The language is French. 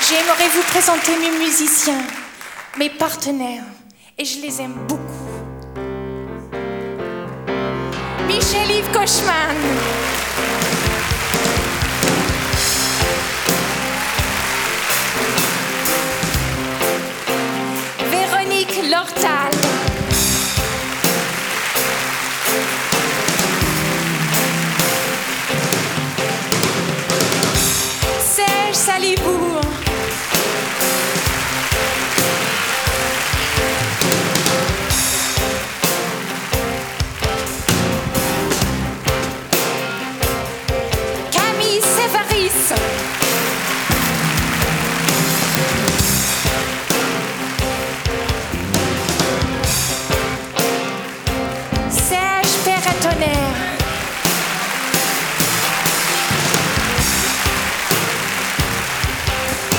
J'aimerais vous présenter mes musiciens, mes partenaires, et je les aime beaucoup. Michel-Yves Kochman.